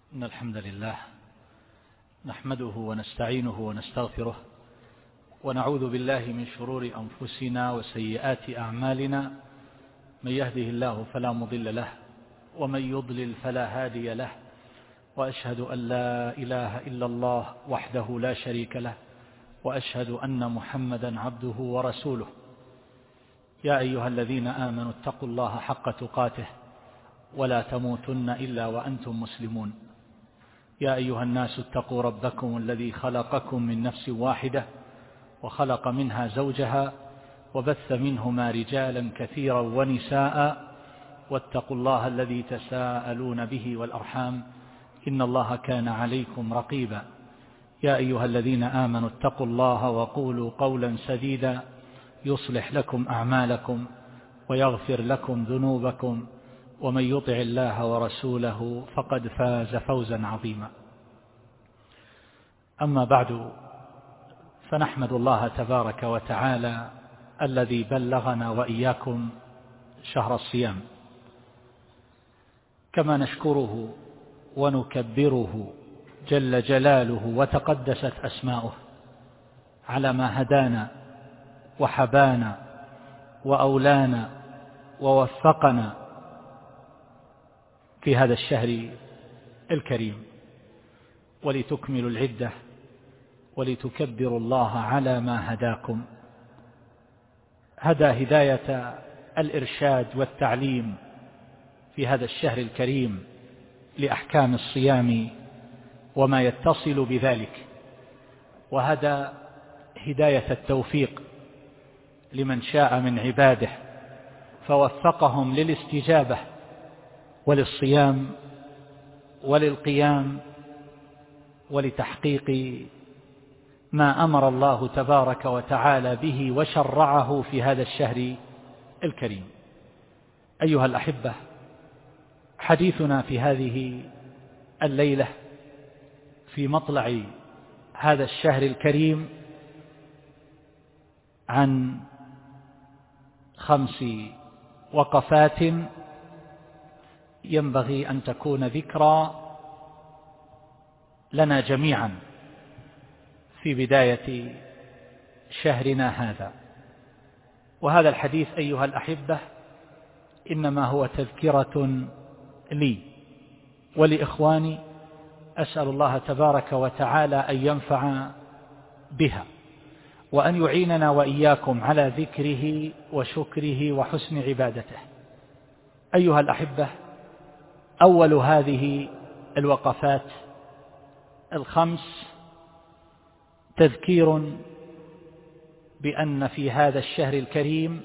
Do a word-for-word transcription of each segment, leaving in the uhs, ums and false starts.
إن الحمد لله نحمده ونستعينه ونستغفره ونعوذ بالله من شرور أنفسنا وسيئات أعمالنا. من يهده الله فلا مضل له ومن يضلل فلا هادي له، وأشهد أن لا إله إلا الله وحده لا شريك له، وأشهد أن محمدا عبده ورسوله. يا أيها الذين آمنوا اتقوا الله حق تقاته ولا تموتن إلا وأنتم مسلمون. يا أيها الناس اتقوا ربكم الذي خلقكم من نفس واحدة وخلق منها زوجها وبث منهما رجالا كثيرا ونساء، واتقوا الله الذي تساءلون به والأرحام إن الله كان عليكم رقيبا. يا أيها الذين آمنوا اتقوا الله وقولوا قولا سديدا يصلح لكم أعمالكم ويغفر لكم ذنوبكم، ومن يطع الله ورسوله فقد فاز فوزا عظيما. أما بعد، فنحمد الله تبارك وتعالى الذي بلغنا وإياكم شهر الصيام، كما نشكره ونكبره جل جلاله وتقدست أسماؤه على ما هدانا وحبانا وأولانا ووفقنا في هذا الشهر الكريم، ولتكملوا العدة ولتكبروا الله على ما هداكم. هدى هداية الإرشاد والتعليم في هذا الشهر الكريم لأحكام الصيام وما يتصل بذلك، وهدى هداية التوفيق لمن شاء من عباده فوفقهم للاستجابة وللصيام وللقيام ولتحقيق ما أمر الله تبارك وتعالى به وشرعه في هذا الشهر الكريم. أيها الأحبة، حديثنا في هذه الليلة في مطلع هذا الشهر الكريم عن خمس وقفات ينبغي أن تكون ذكرى لنا جميعا في بداية شهرنا هذا. وهذا الحديث أيها الأحبة إنما هو تذكرة لي ولإخواني، أسأل الله تبارك وتعالى أن ينفع بها وأن يعيننا وإياكم على ذكره وشكره وحسن عبادته. أيها الأحبة، أول هذه الوقفات الخمس تذكير بأن في هذا الشهر الكريم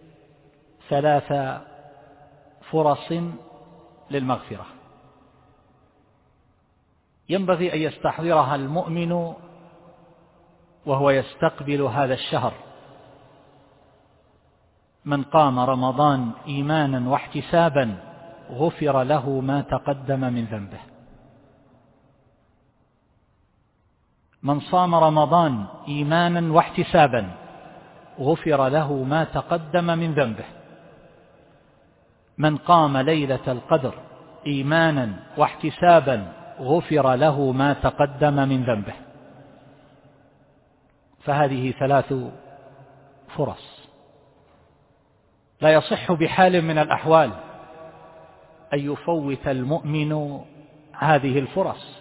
ثلاث فرص للمغفرة ينبغي أن يستحضرها المؤمن وهو يستقبل هذا الشهر. من قام رمضان إيمانا واحتسابا غفر له ما تقدم من ذنبه. من صام رمضان إيمانا واحتسابا غفر له ما تقدم من ذنبه. من قام ليلة القدر إيمانا واحتسابا غفر له ما تقدم من ذنبه. فهذه ثلاث فرص لا يصح بحال من الأحوال أن يفوت المؤمن هذه الفرص،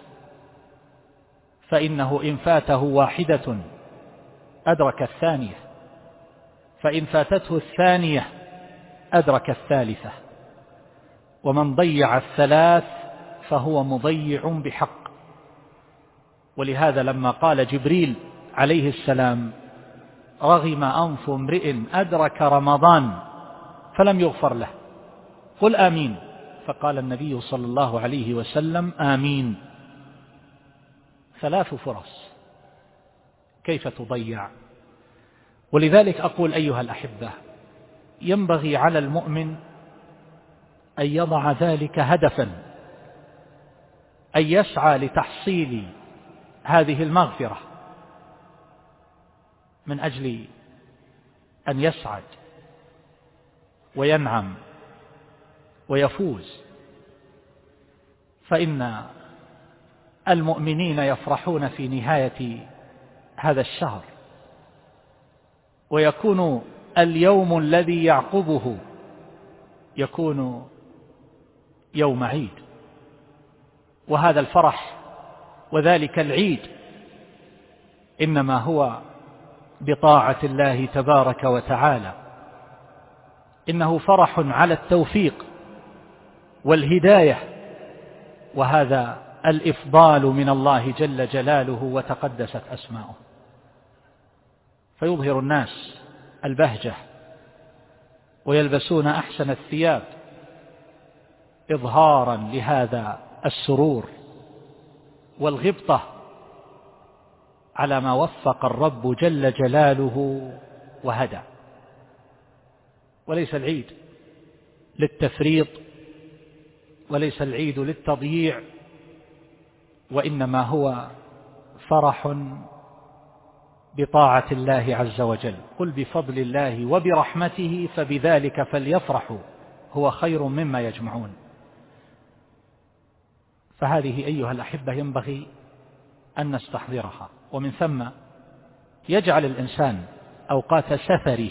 فإنه إن فاته واحدة أدرك الثانية، فإن فاتته الثانية أدرك الثالثة، ومن ضيع الثلاث فهو مضيع بحق. ولهذا لما قال جبريل عليه السلام رغم أنف امرئ أدرك رمضان فلم يغفر له قل آمين، فقال النبي صلى الله عليه وسلم آمين. ثلاث فرص كيف تضيع؟ ولذلك أقول أيها الأحبة، ينبغي على المؤمن أن يضع ذلك هدفا، أن يسعى لتحصيل هذه المغفرة من أجل أن يسعد وينعم ويفوز. فإن المؤمنين يفرحون في نهاية هذا الشهر، ويكون اليوم الذي يعقبه يكون يوم عيد، وهذا الفرح وذلك العيد إنما هو بطاعة الله تبارك وتعالى. إنه فرح على التوفيق والهداية، وهذا الإفضال من الله جل جلاله وتقدست أسماؤه. فيظهر الناس البهجة ويلبسون أحسن الثياب إظهارا لهذا السرور والغبطة على ما وفق الرب جل جلاله وهدى. وليس العيد للتفريط، وليس العيد للتضييع، وإنما هو فرح بطاعة الله عز وجل. قل بفضل الله وبرحمته فبذلك فليفرحوا هو خير مما يجمعون. فهذه أيها الأحبة ينبغي أن نستحضرها، ومن ثم يجعل الإنسان أوقات سفره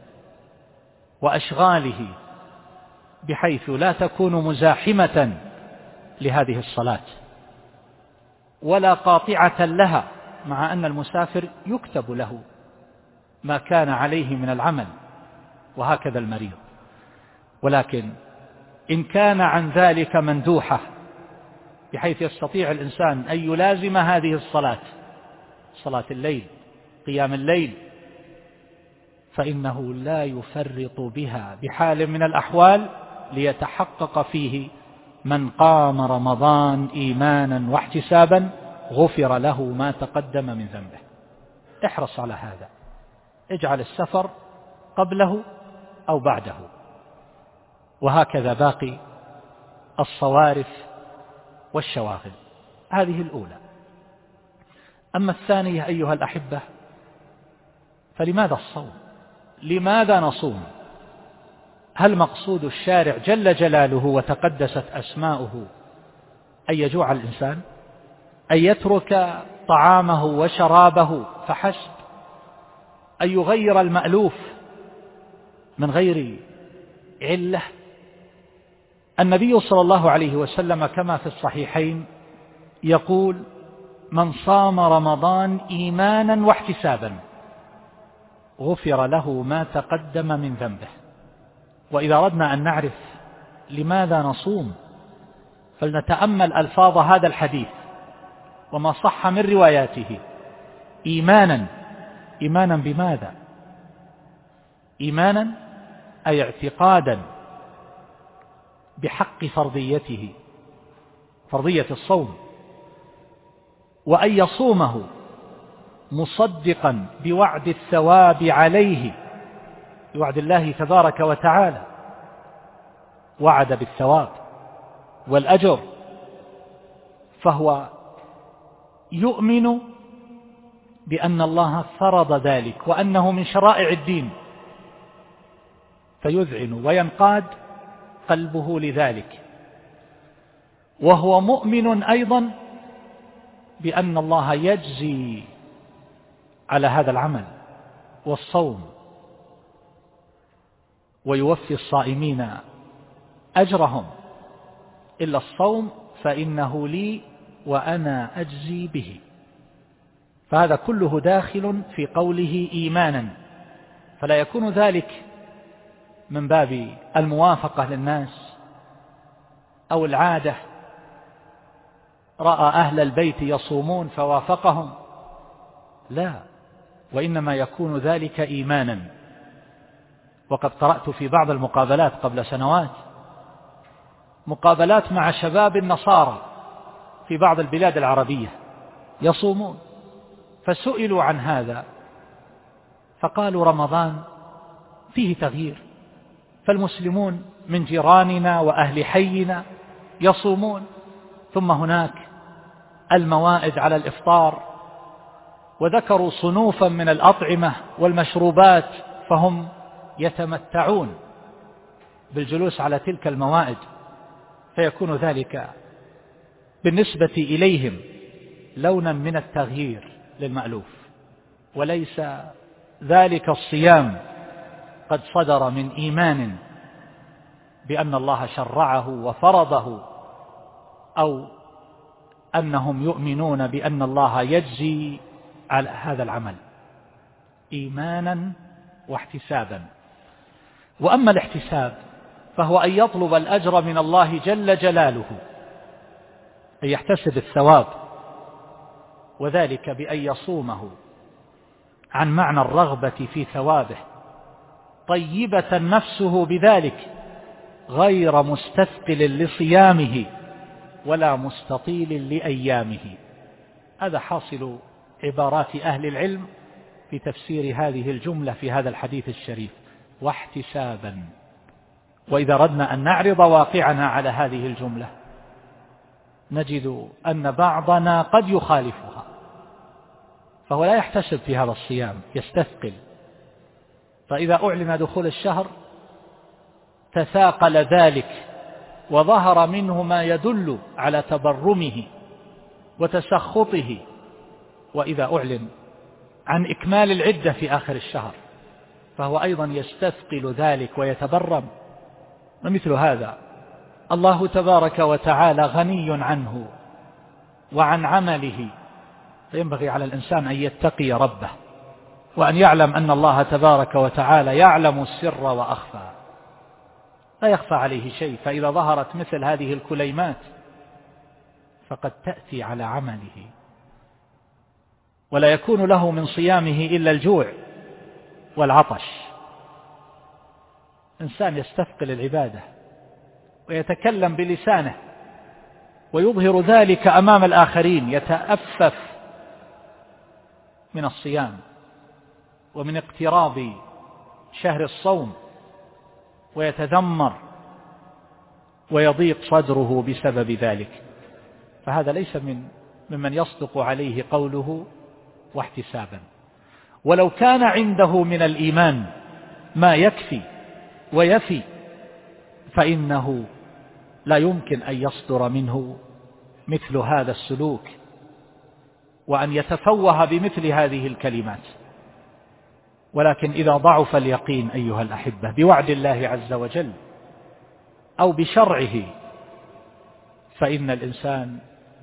وأشغاله بحيث لا تكون مزاحمة لهذه الصلاة ولا قاطعة لها، مع أن المسافر يكتب له ما كان عليه من العمل، وهكذا المريض. ولكن إن كان عن ذلك مندوحة بحيث يستطيع الإنسان أن يلازم هذه الصلاة، صلاة الليل، قيام الليل، فإنه لا يفرط بها بحال من الأحوال، ليتحقق فيه من قام رمضان إيمانا واحتسابا غفر له ما تقدم من ذنبه. احرص على هذا، اجعل السفر قبله أو بعده، وهكذا باقي الصوارف والشواغل. هذه الأولى. أما الثانية أيها الأحبة، فلماذا الصوم؟ لماذا نصوم؟ هل مقصود الشارع جل جلاله وتقدست أسماؤه أن يجوع الإنسان، أن يترك طعامه وشرابه فحسب، أن يغير المألوف من غير علة؟ النبي صلى الله عليه وسلم كما في الصحيحين يقول: من صام رمضان إيمانا واحتسابا غفر له ما تقدم من ذنبه. وإذا أردنا أن نعرف لماذا نصوم فلنتأمل ألفاظ هذا الحديث وما صح من رواياته. إيمانا، إيمانا بماذا؟ إيمانا أي اعتقادا بحق فرضيته، فرضية الصوم، وأن يصومه مصدقا بوعد الثواب عليه، بوعد الله تبارك وتعالى، وعد بالثواب والأجر، فهو يؤمن بأن الله فرض ذلك وأنه من شرائع الدين، فيذعن وينقاد قلبه لذلك. وهو مؤمن أيضا بأن الله يجزي على هذا العمل والصوم ويوفي الصائمين أجرهم، إلا الصوم فإنه لي وأنا أجزي به. فهذا كله داخل في قوله إيمانا، فلا يكون ذلك من باب الموافقة للناس أو العادة، رأى أهل البيت يصومون فوافقهم، لا، وإنما يكون ذلك إيمانا. وقد قرأت في بعض المقابلات قبل سنوات مقابلات مع شباب النصارى في بعض البلاد العربية يصومون، فسئلوا عن هذا فقالوا: رمضان فيه تغيير، فالمسلمون من جيراننا وأهل حينا يصومون، ثم هناك الموائد على الإفطار، وذكروا صنوفا من الأطعمة والمشروبات، فهم يتمتعون بالجلوس على تلك الموائد، فيكون ذلك بالنسبة إليهم لونا من التغيير للمألوف، وليس ذلك الصيام قد صدر من إيمان بأن الله شرعه وفرضه، أو أنهم يؤمنون بأن الله يجزي على هذا العمل، إيمانا واحتسابا. وأما الاحتساب فهو أن يطلب الأجر من الله جل جلاله، أن يحتسب الثواب، وذلك بأن يصومه عن معنى الرغبة في ثوابه، طيبة نفسه بذلك، غير مستثقل لصيامه ولا مستطيل لأيامه. هذا حاصل عبارات أهل العلم في تفسير هذه الجملة في هذا الحديث الشريف: واحتسابا. وإذا أردنا أن نعرض واقعنا على هذه الجملة نجد أن بعضنا قد يخالفها، فهو لا يحتسب في هذا الصيام، يستثقل. فإذا أعلن دخول الشهر تثاقل ذلك وظهر منه ما يدل على تبرمه وتسخطه، وإذا أعلن عن إكمال العدة في آخر الشهر فهو أيضا يستثقل ذلك ويتبرم. ومثل هذا الله تبارك وتعالى غني عنه وعن عمله، فينبغي على الإنسان أن يتقي ربه وأن يعلم أن الله تبارك وتعالى يعلم السر وأخفى، لا يخفى عليه شيء. فإذا ظهرت مثل هذه الكليمات فقد تأتي على عمله، ولا يكون له من صيامه إلا الجوع والعطش. إنسان يستثقل العبادة ويتكلم بلسانه ويظهر ذلك أمام الآخرين، يتأفف من الصيام ومن اقتراب شهر الصوم، ويتذمر ويضيق صدره بسبب ذلك، فهذا ليس من ممن يصدق عليه قوله واحتسابا. ولو كان عنده من الإيمان ما يكفي ويفي فإنه لا يمكن أن يصدر منه مثل هذا السلوك وأن يتفوه بمثل هذه الكلمات. ولكن إذا ضعف اليقين أيها الأحبة بوعد الله عز وجل أو بشرعه فإن الإنسان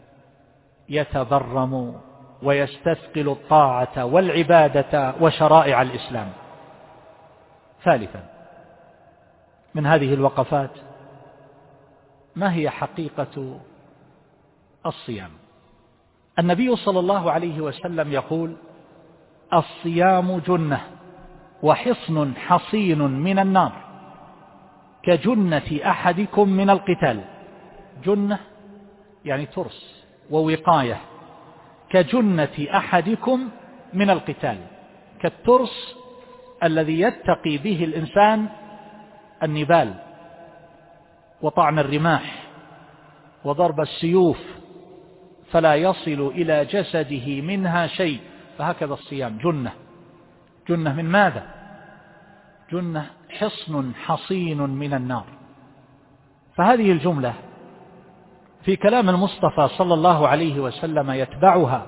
يتبرم ويستثقل الطاعة والعبادة وشرائع الإسلام. ثالثا من هذه الوقفات: ما هي حقيقة الصيام؟ النبي صلى الله عليه وسلم يقول: الصيام جنة وحصن حصين من النار كجنة أحدكم من القتال. جنة يعني ترس ووقاية، كجنة أحدكم من القتال، كالترس الذي يتقي به الإنسان النبال وطعن الرماح وضرب السيوف فلا يصل إلى جسده منها شيء. فهكذا الصيام جنة. جنة من ماذا؟ جنة حصن حصين من النار. فهذه الجملة في كلام المصطفى صلى الله عليه وسلم يتبعها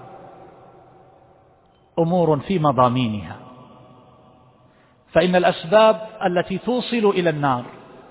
أمور في مضامينها، فإن الأسباب التي توصل إلى النار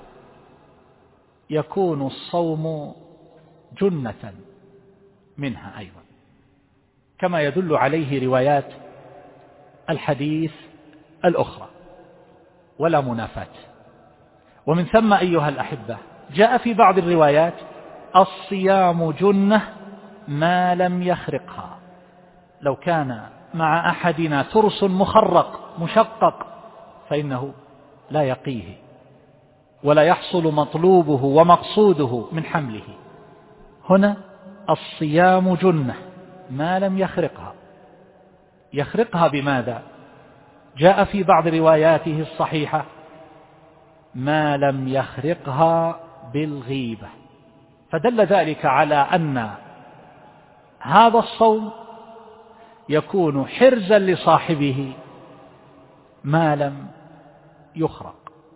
يكون الصوم جنة منها أيضا، كما يدل عليه روايات الحديث الأخرى، ولا منافاة. ومن ثم أيها الأحبة جاء في بعض الروايات: الصيام جنة ما لم يخرقها. لو كان مع أحدنا ترس مخرق مشقق فإنه لا يقيه ولا يحصل مطلوبه ومقصوده من حمله. هنا الصيام جنة ما لم يخرقها. يخرقها بماذا؟ جاء في بعض رواياته الصحيحة: ما لم يخرقها بالغيبة. فدل ذلك على أن هذا الصوم يكون حرزا لصاحبه ما لم يخرق.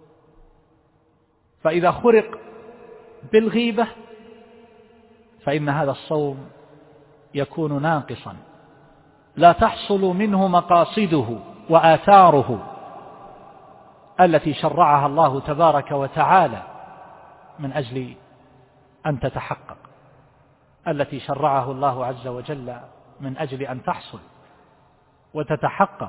فإذا خرق بالغيبة فإن هذا الصوم يكون ناقصا لا تحصل منه مقاصده وآثاره التي شرعها الله تبارك وتعالى من أجل أن تتحقق، التي شرعه الله عز وجل من أجل أن تحصل وتتحقق.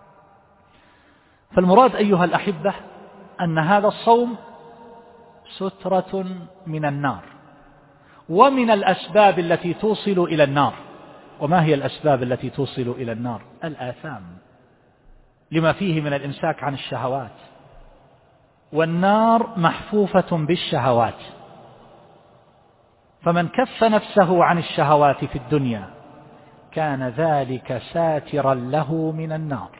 فالمراد أيها الأحبة أن هذا الصوم سترة من النار ومن الأسباب التي توصل إلى النار. وما هي الأسباب التي توصل إلى النار؟ الآثام، لما فيه من الإمساك عن الشهوات، والنار محفوفة بالشهوات، فمن كف نفسه عن الشهوات في الدنيا كان ذلك ساترا له من النار.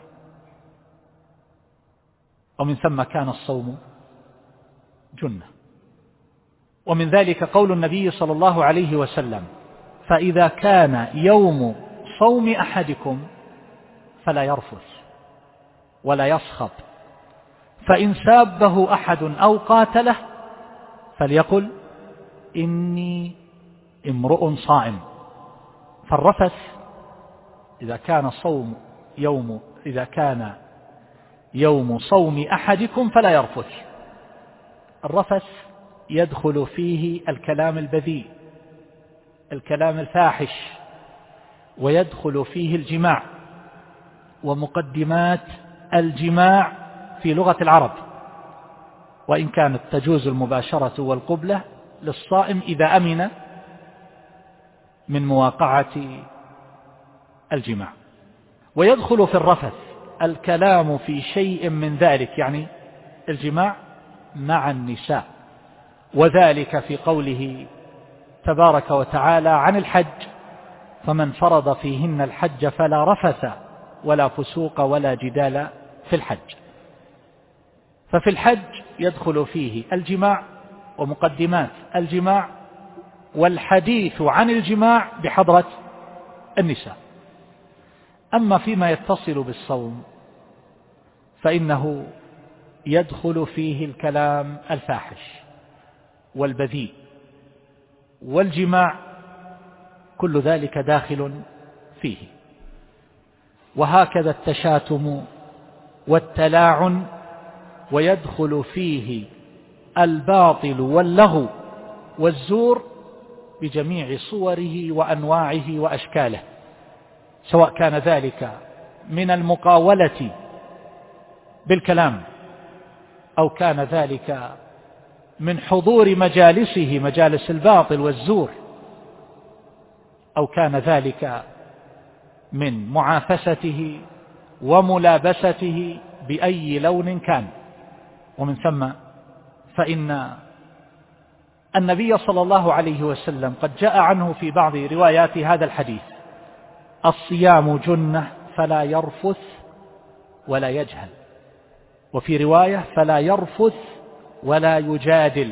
ومن ثم كان الصوم جنة. ومن ذلك قول النبي صلى الله عليه وسلم: فإذا كان يوم صوم أحدكم فلا يرفث ولا يصخب، فإن سابه أحد أو قاتله فليقل إني امرؤ صائم. فالرفث إذا كان صوم يوم إذا كان يوم صوم أحدكم فلا يرفث. الرفث يدخل فيه الكلام البذيء، الكلام الفاحش، ويدخل فيه الجماع ومقدمات الجماع في لغة العرب، وإن كانت تجوز المباشرة والقبلة للصائم إذا أمن من مواقعة الجماع. ويدخل في الرفث الكلام في شيء من ذلك، يعني الجماع مع النساء، وذلك في قوله تبارك وتعالى عن الحج: فمن فرض فيهن الحج فلا رفث ولا فسوق ولا جدال في الحج. ففي الحج يدخل فيه الجماع ومقدمات الجماع والحديث عن الجماع بحضرة النساء. أما فيما يتصل بالصوم فإنه يدخل فيه الكلام الفاحش والبذيء والجماع، كل ذلك داخل فيه. وهكذا التشاتم والتلاعن، ويدخل فيه الباطل واللغو والزور بجميع صوره وأنواعه وأشكاله، سواء كان ذلك من المقاولة بالكلام، أو كان ذلك من حضور مجالسه مجالس الباطل والزور، أو كان ذلك من معافسته وملابسته بأي لون كان. ومن ثم فإن النبي صلى الله عليه وسلم قد جاء عنه في بعض روايات هذا الحديث: الصيام جنة فلا يرفث ولا يجهل، وفي رواية فلا يرفث ولا يجادل.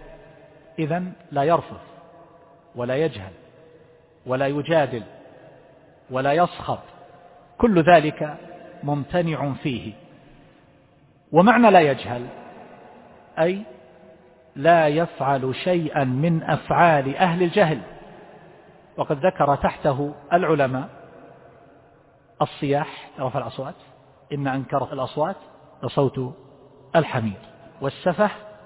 إذن لا يرفث ولا يجهل ولا يجادل ولا يصخب، كل ذلك ممتنع فيه. ومعنى لا يجهل أي لا يفعل شيئا من أفعال أهل الجهل. وقد ذكر تحته العلماء الصياح، رفع الأصوات، إن أنكر الأصوات لصوت الحمير، والسفه،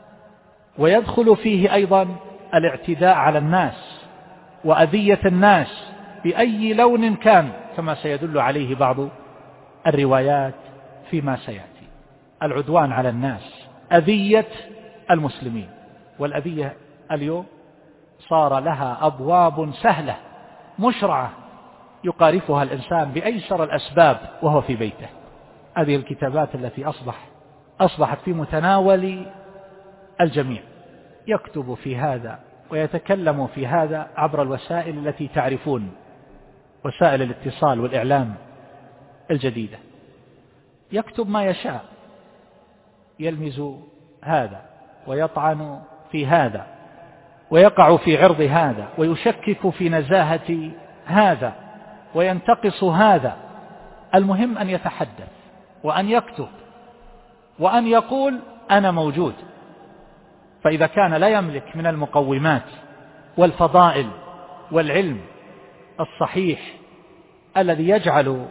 ويدخل فيه أيضا الاعتداء على الناس وأذية الناس بأي لون كان، كما سيدل عليه بعض الروايات فيما سيأتي. العدوان على الناس، أذية المسلمين، والأذية اليوم صار لها أبواب سهلة مشرعة يقارفها الإنسان بأيسر الأسباب وهو في بيته. هذه الكتابات التي أصبح أصبحت في متناول الجميع، يكتب في هذا ويتكلم في هذا عبر الوسائل التي تعرفون، وسائل الاتصال والإعلام الجديدة. يكتب ما يشاء، يلمز هذا ويطعن في هذا ويقع في عرض هذا ويشكك في نزاهة هذا وينتقص هذا. المهم أن يتحدث وأن يكتب وأن يقول أنا موجود. فإذا كان لا يملك من المقومات والفضائل والعلم الصحيح الذي يجعل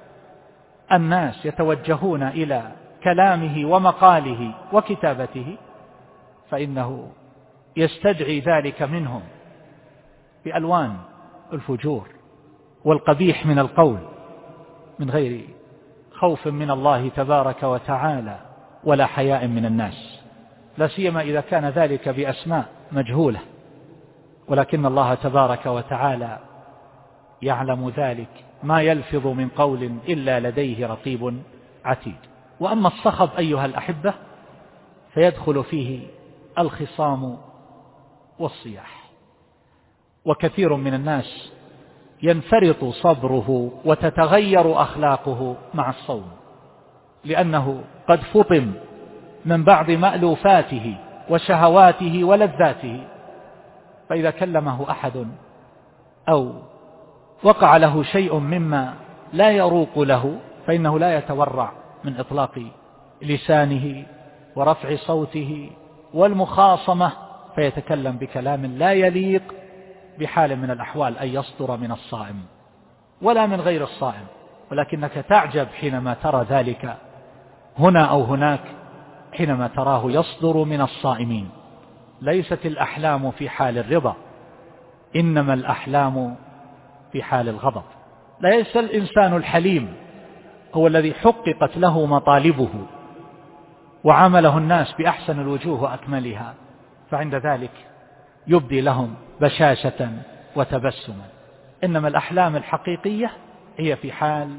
الناس يتوجهون إلى كلامه ومقاله وكتابته، فإنه يستدعي ذلك منهم بألوان الفجور والقبيح من القول من غير خوف من الله تبارك وتعالى ولا حياء من الناس، لا سيما إذا كان ذلك بأسماء مجهولة، ولكن الله تبارك وتعالى يعلم ذلك، ما يلفظ من قول إلا لديه رقيب عتيد. وأما الصخب أيها الأحبة فيدخل فيه الخصام والصياح، وكثير من الناس ينفرط صبره وتتغير أخلاقه مع الصوم، لأنه قد فطم من بعض مألوفاته وشهواته ولذاته، فإذا كلمه أحد أو وقع له شيء مما لا يروق له فإنه لا يتورع من إطلاق لسانه ورفع صوته والمخاصمة، فيتكلم بكلام لا يليق بحال من الأحوال أن يصدر من الصائم ولا من غير الصائم. ولكنك تعجب حينما ترى ذلك هنا أو هناك، حينما تراه يصدر من الصائمين. ليست الأحلام في حال الرضا، إنما الأحلام في حال الغضب. ليس الإنسان الحليم هو الذي حققت له مطالبه وعامله الناس بأحسن الوجوه وأكملها، فعند ذلك يبدي لهم بشاشة وتبسما. إنما الأحلام الحقيقية هي في حال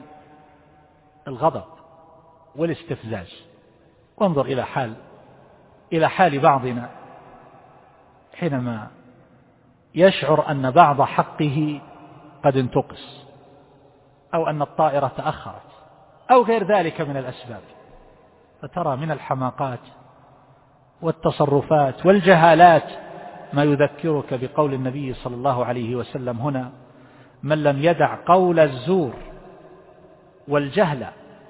الغضب والاستفزاز. وانظر إلى حال إلى حال بعضنا حينما يشعر أن بعض حقه قد انتقص، أو أن الطائرة تأخرت، أو غير ذلك من الأسباب، فترى من الحماقات والتصرفات والجهالات ما يذكرك بقول النبي صلى الله عليه وسلم هنا: من لم يدع قول الزور والجهل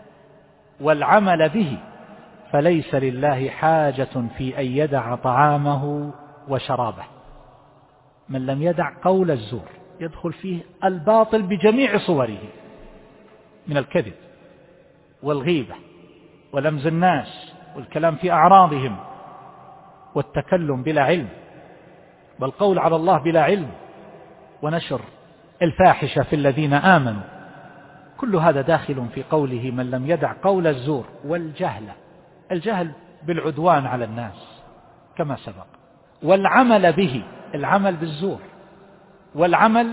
والعمل به فليس لله حاجة في أن يدع طعامه وشرابه. من لم يدع قول الزور يدخل فيه الباطل بجميع صوره من الكذب والغيبة ولمز الناس والكلام في أعراضهم والتكلم بلا علم، والقول على الله بلا علم، ونشر الفاحشة في الذين آمنوا. كل هذا داخل في قوله: من لم يدع قول الزور والجهل، الجهل بالعدوان على الناس كما سبق، والعمل به، العمل بالزور والعمل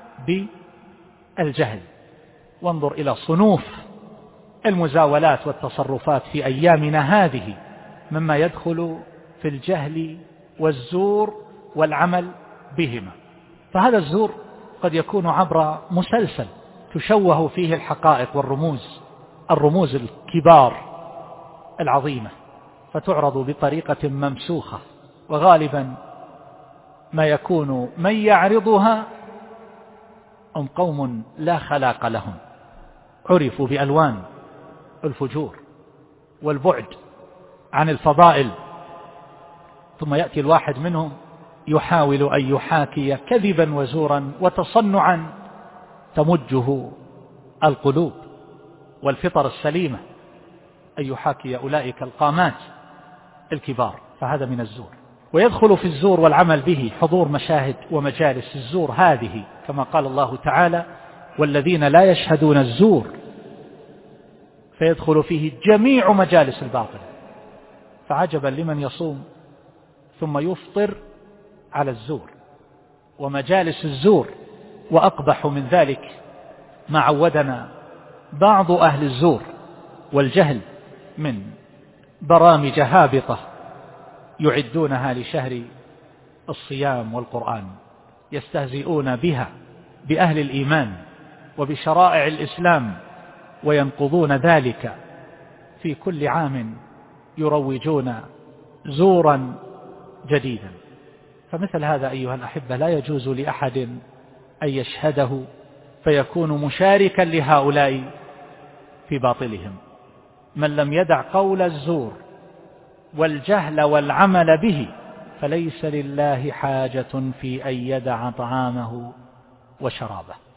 بالجهل. وانظر إلى صنوف المزاولات والتصرفات في أيامنا هذه مما يدخل في الجهل والزور والعمل بهما. فهذا الزور قد يكون عبر مسلسل تشوه فيه الحقائق والرموز، الرموز الكبار العظيمة، فتعرض بطريقة ممسوخة، وغالبا ما يكون من يعرضها هم قوم لا خلاق لهم، عرفوا بألوان الفجور والبعد عن الفضائل، ثم يأتي الواحد منهم يحاول أن يحاكي كذبا وزورا وتصنعا تمجه القلوب والفطر السليمة، أن يحاكي أولئك القامات الكبار، فهذا من الزور. ويدخل في الزور والعمل به حضور مشاهد ومجالس الزور هذه، كما قال الله تعالى: والذين لا يشهدون الزور، فيدخل فيه جميع مجالس الباطل. فعجبا لمن يصوم ثم يفطر على الزور ومجالس الزور. وأقبح من ذلك ما عودنا بعض أهل الزور والجهل من برامج هابطة يعدونها لشهر الصيام والقرآن، يستهزئون بها بأهل الإيمان وبشرائع الإسلام، وينقضون ذلك في كل عام، يروجون زورا جديدا. فمثل هذا أيها الأحبة لا يجوز لأحد أن يشهده فيكون مشاركا لهؤلاء في باطلهم. من لم يدع قول الزور والجهل والعمل به فليس لله حاجة في أن يدع طعامه وشرابه.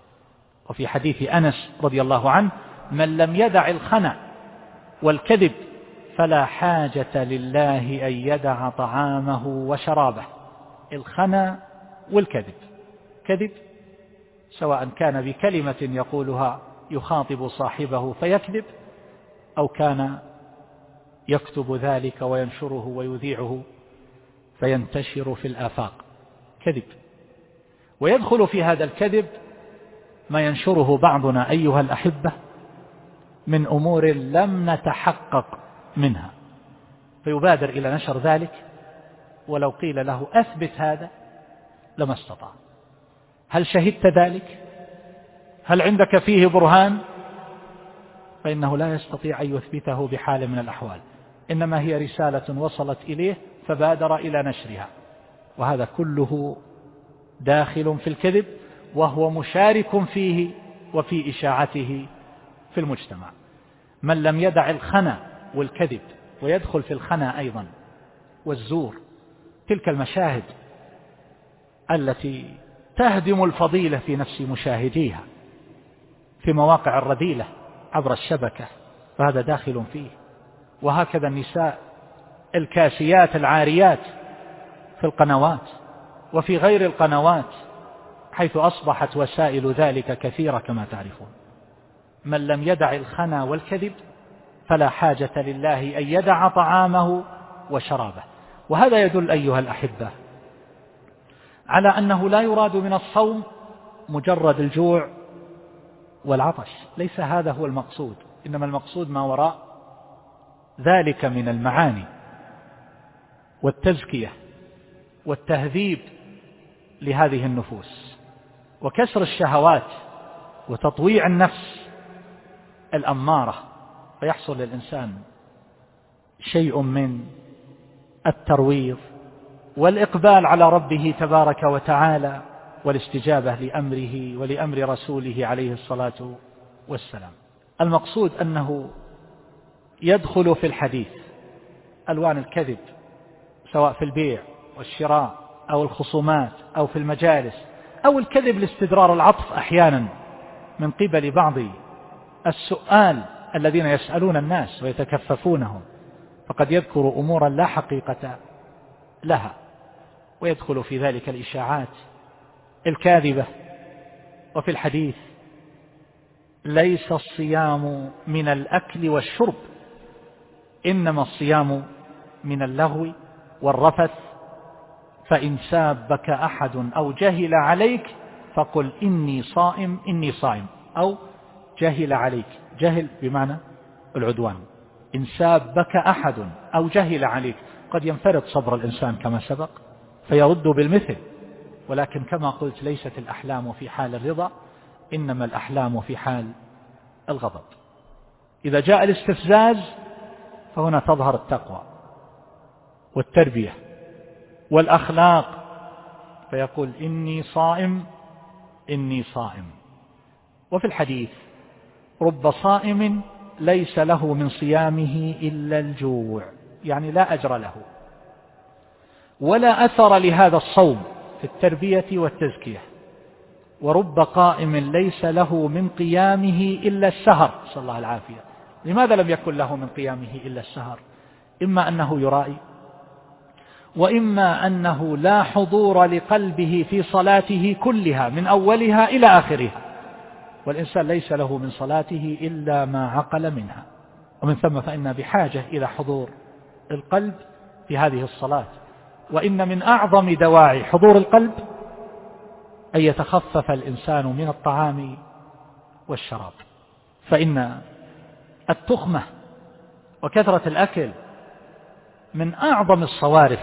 وفي حديث أنس رضي الله عنه: من لم يدع الخنا والكذب فلا حاجة لله أن يدع طعامه وشرابه. الخنا والكذب، كذب سواء كان بكلمة يقولها يخاطب صاحبه فيكذب، أو كان يكتب ذلك وينشره ويذيعه فينتشر في الآفاق، كذب. ويدخل في هذا الكذب ما ينشره بعضنا أيها الأحبة من أمور لم نتحقق منها، فيبادر إلى نشر ذلك، ولو قيل له أثبت هذا لما استطاع. هل شهدت ذلك؟ هل عندك فيه برهان؟ فإنه لا يستطيع أن يثبته بحال من الأحوال، إنما هي رسالة وصلت إليه فبادر إلى نشرها، وهذا كله داخل في الكذب، وهو مشارك فيه وفي إشاعته في المجتمع. من لم يدع الخنا والكذب، ويدخل في الخنا أيضا والزور، تلك المشاهد التي تهدم الفضيلة في نفس مشاهديها في مواقع الرذيلة عبر الشبكة، فهذا داخل فيه. وهكذا النساء الكاسيات العاريات في القنوات وفي غير القنوات، حيث أصبحت وسائل ذلك كثيرة كما تعرفون. من لم يدع الخنا والكذب فلا حاجة لله أن يدع طعامه وشرابه. وهذا يدل أيها الأحبة على أنه لا يراد من الصوم مجرد الجوع والعطش، ليس هذا هو المقصود، إنما المقصود ما وراء ذلك من المعاني والتزكية والتهذيب لهذه النفوس وكسر الشهوات وتطويع النفس الأمارة، فيحصل للإنسان شيء من الترويض والإقبال على ربه تبارك وتعالى والاستجابة لأمره ولأمر رسوله عليه الصلاة والسلام. المقصود أنه يدخل في الحديث ألوان الكذب، سواء في البيع والشراء أو الخصومات أو في المجالس، أو الكذب لاستدرار العطف أحيانا من قبل بعض السؤال الذين يسألون الناس ويتكففونهم، فقد يذكر أمورا لا حقيقة لها، ويدخل في ذلك الإشاعات الكاذبة. وفي الحديث: ليس الصيام من الأكل والشرب، إنما الصيام من اللهو والرفث، فإن سابك أحد أو جهل عليك فقل إني صائم إني صائم، أو جهل عليك، جهل بمعنى العدوان. إن سابك أحد أو جهل عليك، قد ينفرد صبر الإنسان كما سبق فيرد بالمثل، ولكن كما قلت ليست الأحلام في حال الرضا، إنما الأحلام في حال الغضب. إذا جاء الاستفزاز فهنا تظهر التقوى والتربية والأخلاق، فيقول إني صائم إني صائم. وفي الحديث: رب صائم ليس له من صيامه إلا الجوع، يعني لا أجر له ولا أثر لهذا الصوم في التربية والتزكية. ورب قائم ليس له من قيامه إلا السهر، صلى الله العافية. لماذا لم يكن له من قيامه إلا السهر؟ إما أنه يرائي، وإما أنه لا حضور لقلبه في صلاته كلها من أولها إلى آخرها، والإنسان ليس له من صلاته إلا ما عقل منها، ومن ثم فإن بحاجة إلى حضور القلب في هذه الصلاة. وإن من أعظم دواعي حضور القلب أن يتخفف الإنسان من الطعام والشراب، فإن التخمة وكثرة الأكل من أعظم الصوارف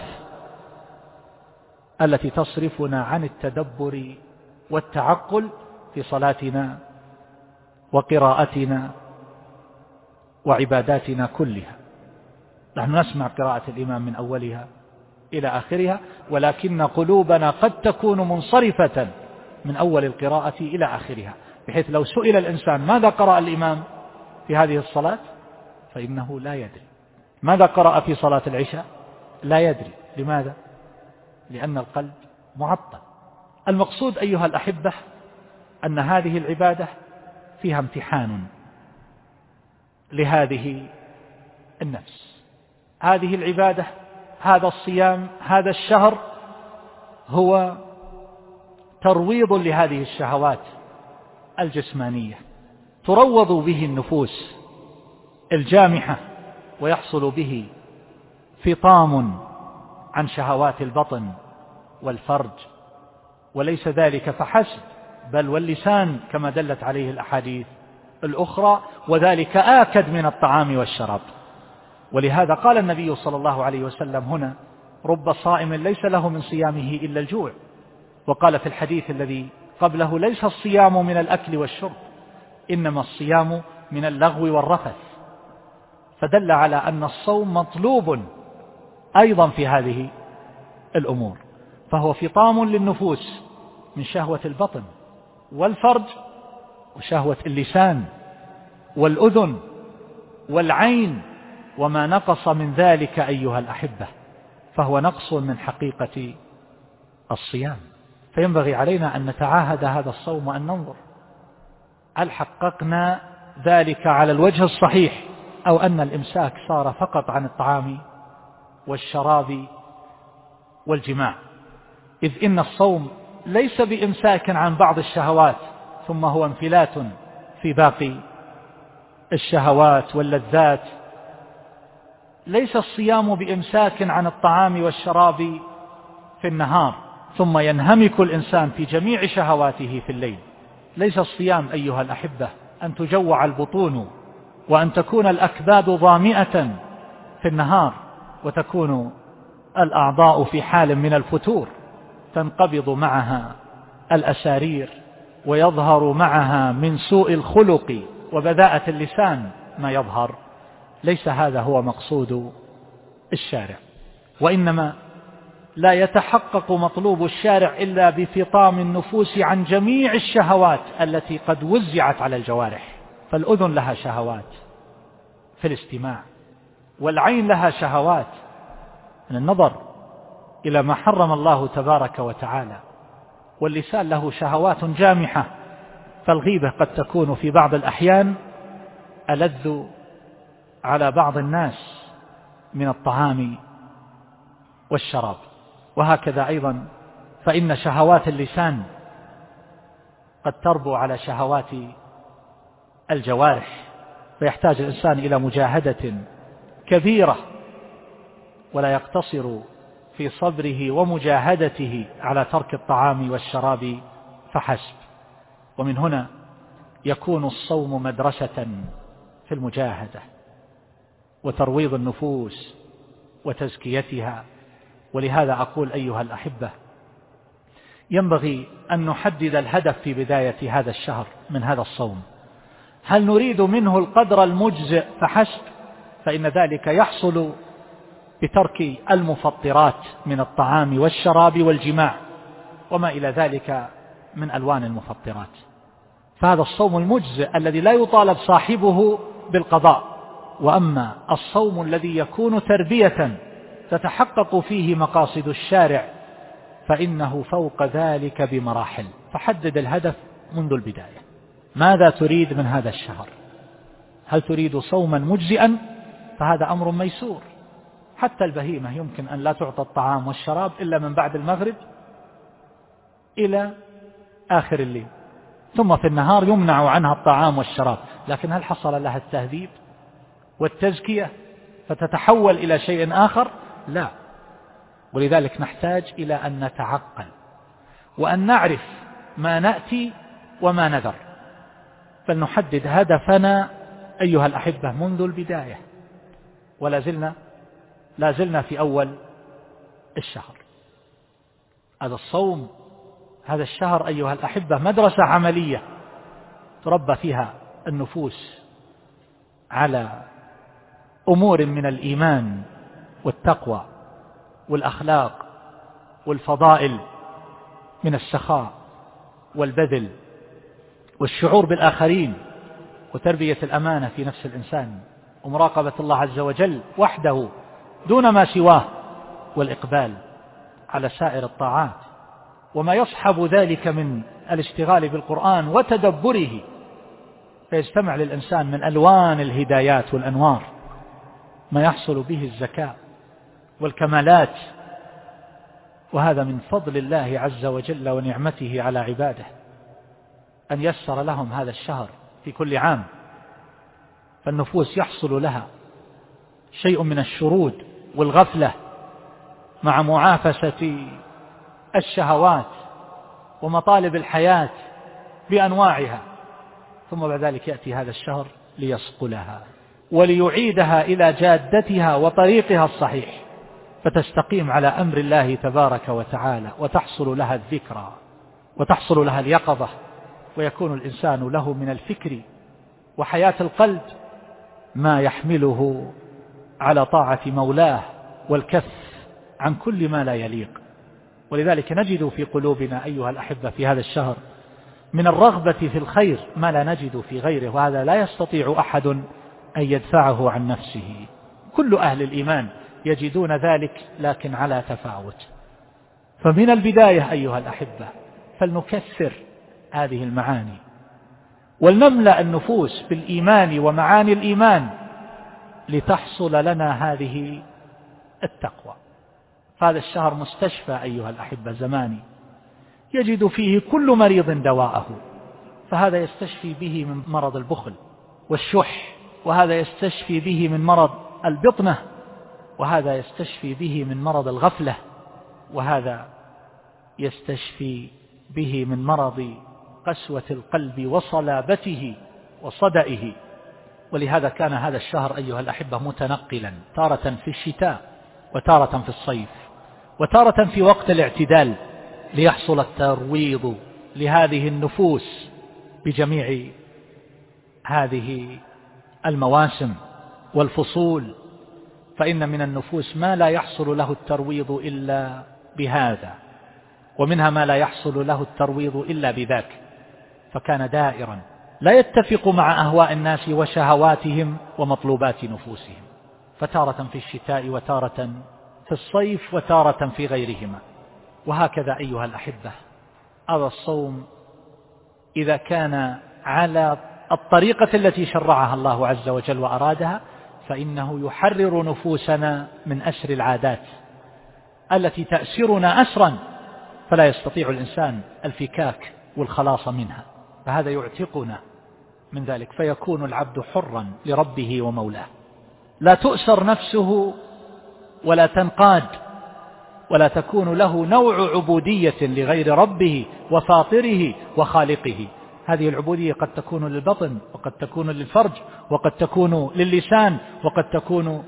التي تصرفنا عن التدبر والتعقل في صلاتنا وقراءتنا وعباداتنا كلها. نحن نسمع قراءة الإمام من أولها إلى آخرها، ولكن قلوبنا قد تكون منصرفة من أول القراءة إلى آخرها، بحيث لو سئل الإنسان ماذا قرأ الإمام في هذه الصلاة فإنه لا يدري. ماذا قرأ في صلاة العشاء؟ لا يدري. لماذا؟ لأن القلب معطل. المقصود أيها الأحبة أن هذه العبادة فيها امتحان لهذه النفس. هذه العبادة، هذا الصيام، هذا الشهر هو ترويض لهذه الشهوات الجسمانية، تروض به النفوس الجامحة، ويحصل به فطام عن شهوات البطن والفرج. وليس ذلك فحسب، بل واللسان كما دلت عليه الأحاديث الأخرى، وذلك آكد من الطعام والشراب. ولهذا قال النبي صلى الله عليه وسلم هنا: رب صائم ليس له من صيامه إلا الجوع. وقال في الحديث الذي قبله: ليس الصيام من الأكل والشرب، إنما الصيام من اللغو والرفث. فدل على أن الصوم مطلوب أيضا في هذه الأمور، فهو فطام للنفوس من شهوة البطن والفرج، وشهوة اللسان والأذن والعين، وما نقص من ذلك أيها الأحبة فهو نقص من حقيقة الصيام. فينبغي علينا أن نتعاهد هذا الصوم وأن ننظر هل حققنا ذلك على الوجه الصحيح، أو أن الإمساك صار فقط عن الطعام والشراب والجماع. إذ إن الصوم ليس بإمساك عن بعض الشهوات ثم هو انفلات في باقي الشهوات واللذات. ليس الصيام بإمساك عن الطعام والشراب في النهار ثم ينهمك الإنسان في جميع شهواته في الليل. ليس الصيام أيها الأحبة أن تجوع البطون وأن تكون الأكباد ظامئة في النهار وتكون الأعضاء في حال من الفتور، تنقبض معها الأسارير ويظهر معها من سوء الخلق وبذاءة اللسان ما يظهر. ليس هذا هو مقصود الشارع، وإنما لا يتحقق مطلوب الشارع إلا بفطام النفوس عن جميع الشهوات التي قد وزعت على الجوارح. فالأذن لها شهوات في الاستماع، والعين لها شهوات من النظر إلى ما حرم الله تبارك وتعالى، واللسان له شهوات جامحة، فالغيبة قد تكون في بعض الأحيان ألذ على بعض الناس من الطعام والشراب. وهكذا أيضا فإن شهوات اللسان قد تربو على شهوات الجوارح، فيحتاج الإنسان إلى مجاهدة كبيرة، ولا يقتصر في صبره ومجاهدته على ترك الطعام والشراب فحسب. ومن هنا يكون الصوم مدرسة في المجاهدة وترويض النفوس وتزكيتها. ولهذا أقول أيها الأحبة ينبغي أن نحدد الهدف في بداية هذا الشهر من هذا الصوم. هل نريد منه القدر المجزئ فحسب؟ فإن ذلك يحصل بترك المفطرات من الطعام والشراب والجماع وما إلى ذلك من ألوان المفطرات. فهذا الصوم المجزئ الذي لا يطالب صاحبه بالقضاء. وأما الصوم الذي يكون تربية تتحقق فيه مقاصد الشارع فإنه فوق ذلك بمراحل. فحدد الهدف منذ البداية، ماذا تريد من هذا الشهر؟ هل تريد صوما مجزئا؟ فهذا أمر ميسور. حتى البهيمة يمكن أن لا تعطى الطعام والشراب إلا من بعد المغرب إلى آخر الليل، ثم في النهار يمنع عنها الطعام والشراب. لكن هل حصل لها التهذيب والتزكية فتتحول إلى شيء آخر؟ لا. ولذلك نحتاج إلى أن نتعقل وأن نعرف ما نأتي وما نذر، فلنحدد هدفنا أيها الأحبة منذ البداية. ولا زلنا لا زلنا في أول الشهر. هذا الصوم، هذا الشهر أيها الأحبة مدرسة عملية تربى فيها النفوس على أمور من الإيمان والتقوى والأخلاق والفضائل، من السخاء والبذل والشعور بالآخرين وتربية الأمانة في نفس الإنسان ومراقبة الله عز وجل وحده دون ما سواه، والإقبال على سائر الطاعات وما يصحب ذلك من الاشتغال بالقرآن وتدبره، فيجتمع للإنسان من ألوان الهدايات والأنوار ما يحصل به الزكاة والكمالات، وهذا من فضل الله عز وجل ونعمته على عباده أن يسر لهم هذا الشهر في كل عام، فالنفوس يحصل لها شيء من الشرود والغفلة مع معافسة الشهوات ومطالب الحياة بأنواعها، ثم بعد ذلك يأتي هذا الشهر ليصقلها وليعيدها إلى جادتها وطريقها الصحيح، فتستقيم على أمر الله تبارك وتعالى، وتحصل لها الذكرى وتحصل لها اليقظة، ويكون الإنسان له من الفكر وحياة القلب ما يحمله على طاعة مولاه والكف عن كل ما لا يليق. ولذلك نجد في قلوبنا أيها الأحبة في هذا الشهر من الرغبة في الخير ما لا نجد في غيره، وهذا لا يستطيع أحد أن يدفعه عن نفسه. كل أهل الإيمان يجدون ذلك لكن على تفاوت. فمن البداية أيها الأحبة فلنكثر هذه المعاني ولنملأ النفوس بالإيمان ومعاني الإيمان لتحصل لنا هذه التقوى. هذا الشهر مستشفى أيها الأحبة زماني يجد فيه كل مريض دواءه، فهذا يستشفي به من مرض البخل والشح، وهذا يستشفي به من مرض البطنة، وهذا يستشفي به من مرض الغفلة، وهذا يستشفي به من مرض قسوة القلب وصلابته وصدئه. ولهذا كان هذا الشهر أيها الأحبة متنقلا، تارة في الشتاء وتارة في الصيف وتارة في وقت الاعتدال، ليحصل الترويض لهذه النفوس بجميع هذه المواسم والفصول، فإن من النفوس ما لا يحصل له الترويض إلا بهذا، ومنها ما لا يحصل له الترويض إلا بذاك، فكان دائرا لا يتفق مع أهواء الناس وشهواتهم ومطلوبات نفوسهم، فتارة في الشتاء وتارة في الصيف وتارة في غيرهما. وهكذا أيها الأحبة هذا الصوم إذا كان على الطريقة التي شرعها الله عز وجل وأرادها فإنه يحرر نفوسنا من أسر العادات التي تأسرنا أسرا فلا يستطيع الإنسان الفكاك والخلاص منها، فهذا يعتقنا من ذلك، فيكون العبد حرا لربه ومولاه، لا تؤسر نفسه ولا تنقاد، ولا تكون له نوع عبودية لغير ربه وفاطره وخالقه. هذه العبودية قد تكون للبطن، وقد تكون للفرج، وقد تكون للسان، وقد تكون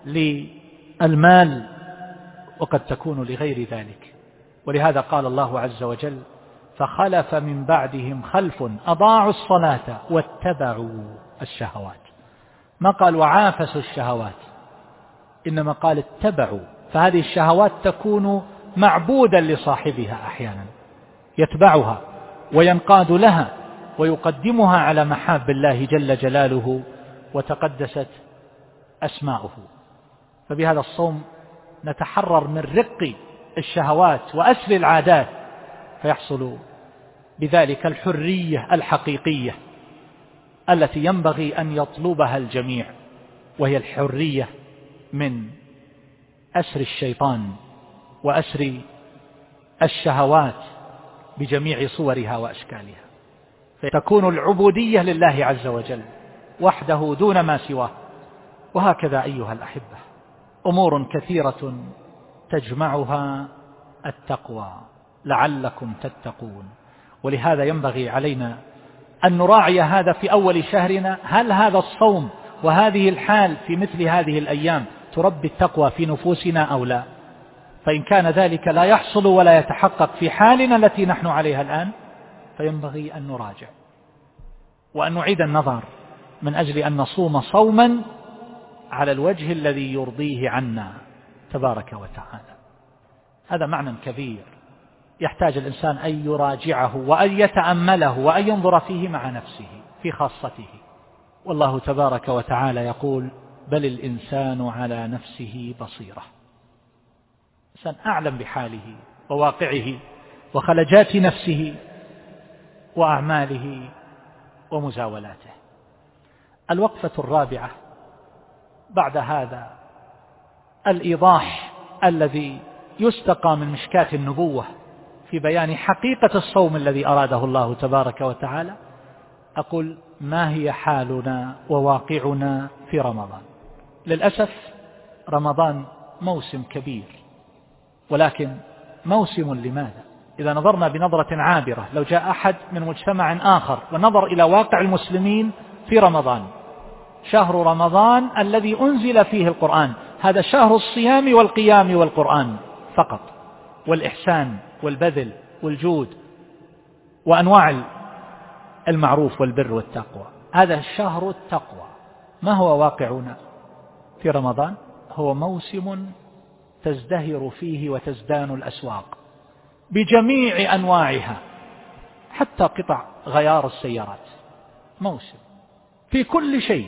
للمال، وقد تكون لغير ذلك. ولهذا قال الله عز وجل: فخلف من بعدهم خلف أضاعوا الصلاة واتبعوا الشهوات. ما قال وعافسوا الشهوات، إنما قال اتبعوا. فهذه الشهوات تكون معبودا لصاحبها أحيانا، يتبعها وينقاد لها ويقدمها على محاب الله جل جلاله وتقدست أسماؤه. فبهذا الصوم نتحرر من رق الشهوات وأسر العادات، فيحصل بذلك الحرية الحقيقية التي ينبغي أن يطلبها الجميع، وهي الحرية من أسر الشيطان وأسر الشهوات بجميع صورها وأشكالها، فتكون العبودية لله عز وجل وحده دون ما سواه. وهكذا أيها الأحبة أمور كثيرة تجمعها التقوى لعلكم تتقون. ولهذا ينبغي علينا أن نراعي هذا في أول شهرنا، هل هذا الصوم وهذه الحال في مثل هذه الأيام تربي التقوى في نفوسنا أو لا؟ فإن كان ذلك لا يحصل ولا يتحقق في حالنا التي نحن عليها الآن، فينبغي أن نراجع وأن نعيد النظر من أجل أن نصوم صوما على الوجه الذي يرضيه عنا تبارك وتعالى. هذا معنى كبير يحتاج الإنسان أن يراجعه وأن يتأمله وأن ينظر فيه مع نفسه في خاصته. والله تبارك وتعالى يقول: بل الإنسان على نفسه بصيرة. الإنسان أعلم بحاله وواقعه، وخلجات نفسه وأعماله ومزاولاته. الوقفة الرابعة بعد هذا الإيضاح الذي يستقى من مشكاة النبوة في بيان حقيقة الصوم الذي أراده الله تبارك وتعالى. أقول ما هي حالنا وواقعنا في رمضان؟ للأسف رمضان موسم كبير، ولكن موسم لماذا؟ إذا نظرنا بنظرة عابرة، لو جاء أحد من مجتمع آخر ونظر إلى واقع المسلمين في رمضان، شهر رمضان الذي أنزل فيه القرآن، هذا شهر الصيام والقيام والقرآن فقط، والإحسان والبذل والجود وأنواع المعروف والبر والتقوى. هذا شهر التقوى. ما هو واقعنا في رمضان؟ هو موسم تزدهر فيه وتزدان الأسواق بجميع أنواعها، حتى قطع غيار السيارات. موسم في كل شيء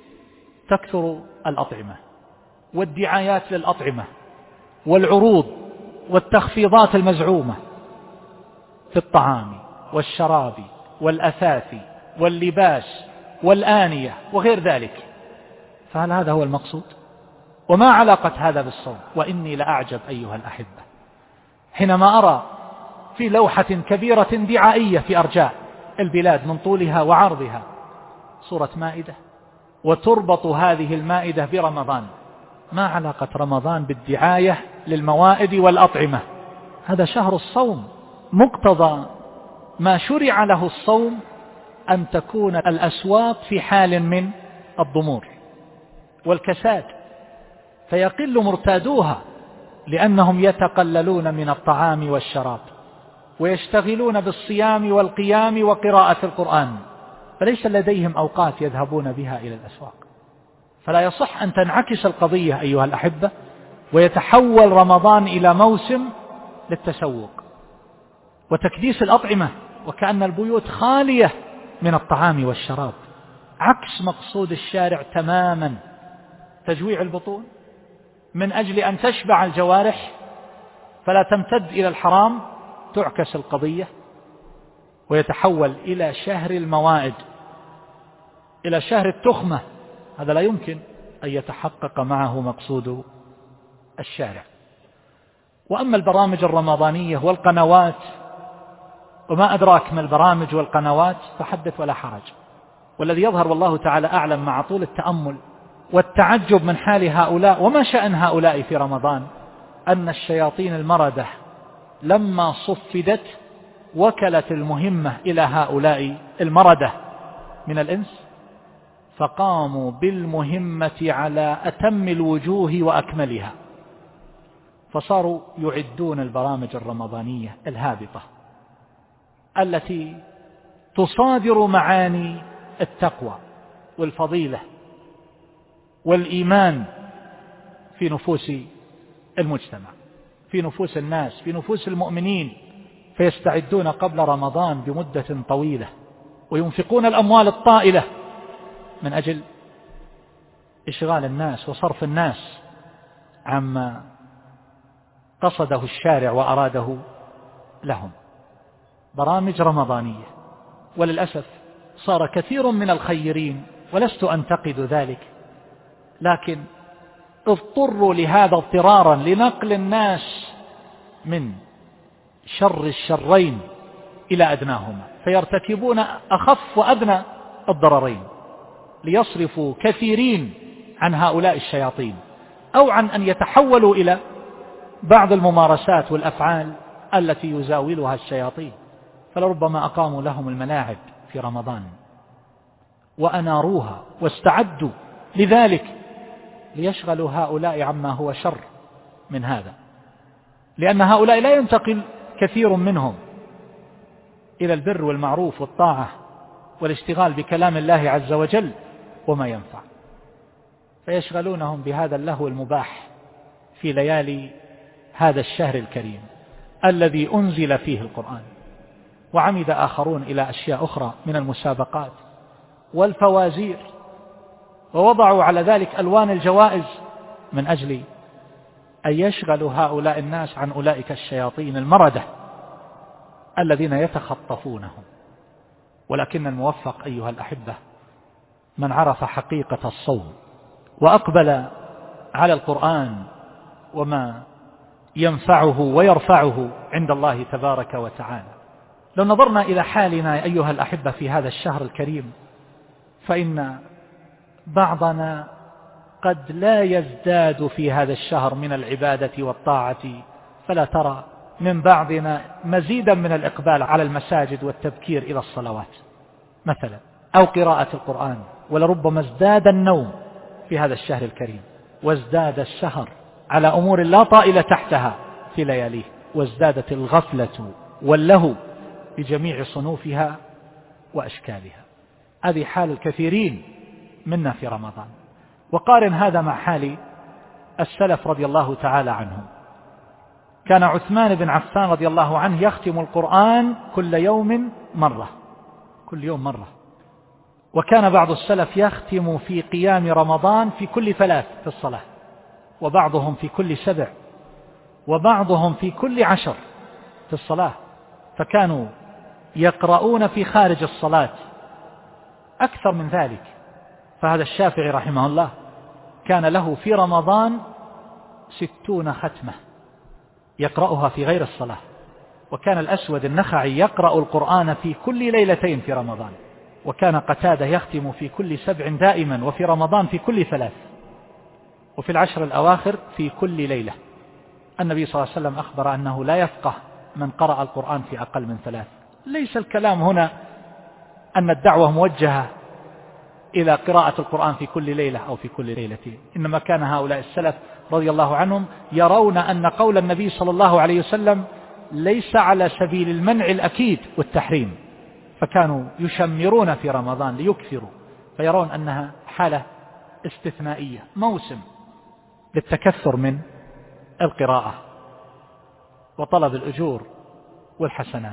تكثر الأطعمة والدعايات للأطعمة والعروض والتخفيضات المزعومة في الطعام والشراب والأثاث واللباس والآنية وغير ذلك. فهل هذا هو المقصود؟ وما علاقة هذا بالصوم؟ وإني لأعجب أيها الأحبة حينما أرى في لوحة كبيرة دعائية في أرجاء البلاد من طولها وعرضها صورة مائدة، وتربط هذه المائدة برمضان. ما علاقة رمضان بالدعاية للموائد والأطعمة؟ هذا شهر الصوم. مقتضى ما شرع له الصوم أن تكون الأسواق في حال من الضمور والكساد، فيقل مرتادوها لأنهم يتقللون من الطعام والشراب ويشتغلون بالصيام والقيام وقراءة القرآن، فليس لديهم أوقات يذهبون بها إلى الأسواق. فلا يصح أن تنعكس القضية أيها الأحبة ويتحول رمضان إلى موسم للتسوق وتكديس الأطعمة، وكأن البيوت خالية من الطعام والشراب، عكس مقصود الشارع تماما. تجويع البطون من أجل أن تشبع الجوارح فلا تمتد إلى الحرام، تعكس القضية ويتحول إلى شهر الموائد، إلى شهر التخمة. هذا لا يمكن أن يتحقق معه مقصود الشارع. وأما البرامج الرمضانية والقنوات وما أدراك ما البرامج والقنوات فحدث ولا حرج. والذي يظهر والله تعالى أعلم مع طول التأمل والتعجب من حال هؤلاء وما شأن هؤلاء في رمضان، أن الشياطين المردة لما صفدت وكلت المهمة إلى هؤلاء المردة من الإنس، فقاموا بالمهمة على أتم الوجوه وأكملها، فصاروا يعدون البرامج الرمضانية الهابطة التي تصادر معاني التقوى والفضيلة والإيمان في نفوس المجتمع، في نفوس الناس، في نفوس المؤمنين، فيستعدون قبل رمضان بمدة طويلة وينفقون الأموال الطائلة من أجل إشغال الناس وصرف الناس عما قصده الشارع وأراده لهم. برامج رمضانية. وللأسف صار كثير من الخيرين، ولست أنتقد ذلك، لكن اضطروا لهذا اضطرارا لنقل الناس من شر الشرين إلى أدناهما، فيرتكبون أخف وأدنى الضررين ليصرفوا كثيرين عن هؤلاء الشياطين، أو عن أن يتحولوا إلى بعض الممارسات والأفعال التي يزاولها الشياطين. فلربما أقاموا لهم الملاعب في رمضان وأناروها واستعدوا لذلك ليشغلوا هؤلاء عما هو شر من هذا، لأن هؤلاء لا ينتقل كثير منهم إلى البر والمعروف والطاعة والاشتغال بكلام الله عز وجل وما ينفع، فيشغلونهم بهذا اللهو المباح في ليالي هذا الشهر الكريم الذي أنزل فيه القرآن. وعمد آخرون إلى أشياء أخرى من المسابقات والفوازير، ووضعوا على ذلك ألوان الجوائز من أجل أن يشغلوا هؤلاء الناس عن أولئك الشياطين المردة الذين يتخطفونهم. ولكن الموفق أيها الأحبة من عرف حقيقة الصوم وأقبل على القرآن وما ينفعه ويرفعه عند الله تبارك وتعالى. لو نظرنا إلى حالنا أيها الأحبة في هذا الشهر الكريم، فإن بعضنا قد لا يزداد في هذا الشهر من العبادة والطاعة، فلا ترى من بعضنا مزيدا من الإقبال على المساجد والتبكير إلى الصلوات مثلا، أو قراءة القرآن. ولربما ازداد النوم في هذا الشهر الكريم، وازداد السهر على أمور لا طائل تحتها في لياليه، وازدادت الغفلة واللهو بجميع صنوفها وأشكالها. هذه حال الكثيرين منا في رمضان. وقارن هذا مع حال السلف رضي الله تعالى عنهم. كان عثمان بن عفان رضي الله عنه يختم القرآن كل يوم مرة، كل يوم مرة. وكان بعض السلف يختم في قيام رمضان في كل ثلاث في الصلاة، وبعضهم في كل سبع، وبعضهم في كل عشر في الصلاة. فكانوا يقرؤون في خارج الصلاة أكثر من ذلك. فهذا الشافعي رحمه الله كان له في رمضان ستون ختمة يقرأها في غير الصلاة. وكان الأسود النخعي يقرأ القرآن في كل ليلتين في رمضان. وكان قتادة يختم في كل سبع دائما، وفي رمضان في كل ثلاث، وفي العشر الأواخر في كل ليلة. النبي صلى الله عليه وسلم أخبر أنه لا يفقه من قرأ القرآن في أقل من ثلاث. ليس الكلام هنا أن الدعوة موجهة إلى قراءة القرآن في كل ليلة أو في كل ليلتين، إنما كان هؤلاء السلف رضي الله عنهم يرون أن قول النبي صلى الله عليه وسلم ليس على سبيل المنع الأكيد والتحريم، فكانوا يشمرون في رمضان ليكثروا، فيرون أنها حالة استثنائية، موسم للتكثر من القراءة وطلب الأجور والحسنات.